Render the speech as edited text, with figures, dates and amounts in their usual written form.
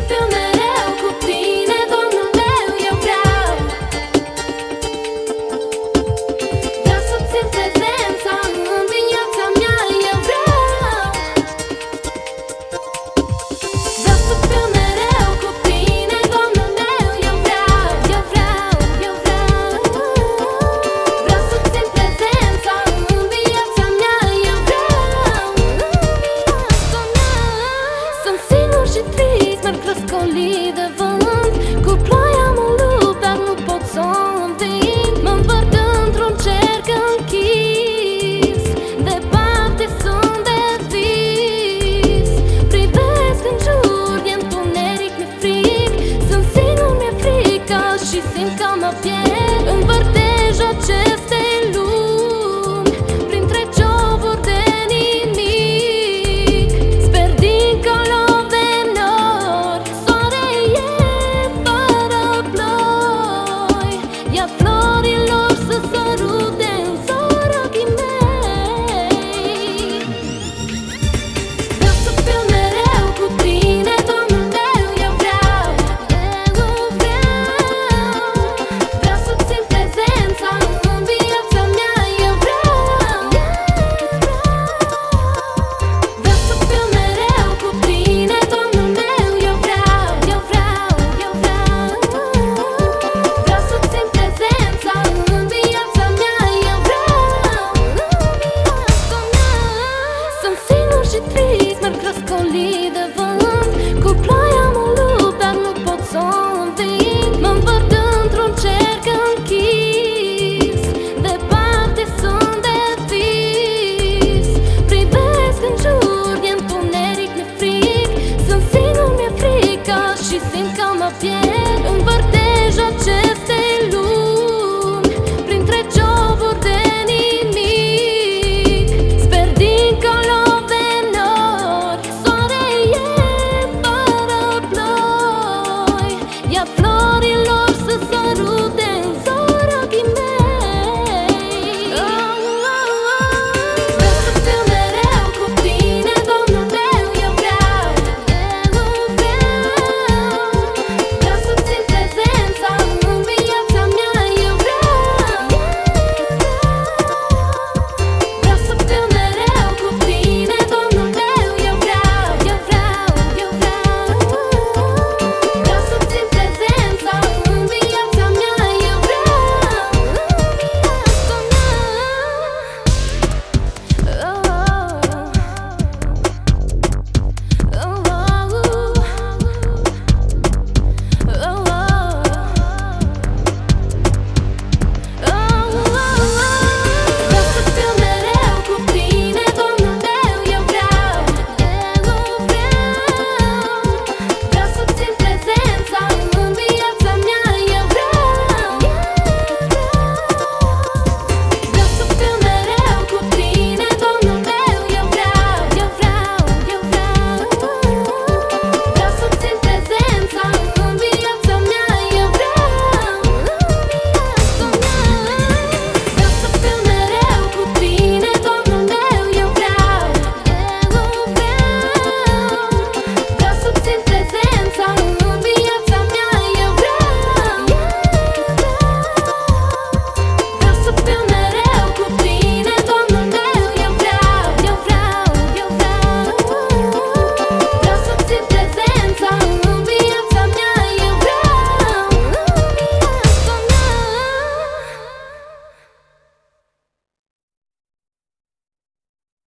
fiu mereu cu tine, Domnul meu, eu vreau. Vreau să simt prezența în viața mea, eu vreau. Vreau să fiu mereu cu tine, Domnul meu, eu vreau, eu vreau, eu vreau. Vreau să simt prezența în viața mea, eu vreau. Sunt singur și trist, merg răscolit de vânt. Cu ploaia mă lupt, dar nu pot să o înving. Mă învârt într-un cerc închis, departe sunt de vis. Privesc în jur, e întuneric, mi-e frig. Sunt singur, mi-e frică și simt că mă pierd. Învârtej acestei lumi, printre cioburi de nimic. Sper dincolo de nori, soare e fără ploi. Ia florilor să sărute în zor ochii mei. Vreau să fiu mereu cu tine, Domnul meu, eu vreau, eu vreau. Vreau să simt prezența în viața mea, eu vreau, vreau să fiu mereu cu tine, Domnul meu, eu vreau, eu vreau, eu vreau. Vreau să simt prezența în viața mea, eu vreau, Sunt singur și trist, merg răscolit de vânt. Cu ploaia mă lupt, dar nu pot să o înving. Mă învârt într-un cerc închis, departe sunt de vis. Privesc în jur, e întuneric, mi-e frig. Sunt singur, mi-e frică și simt că mă pierd.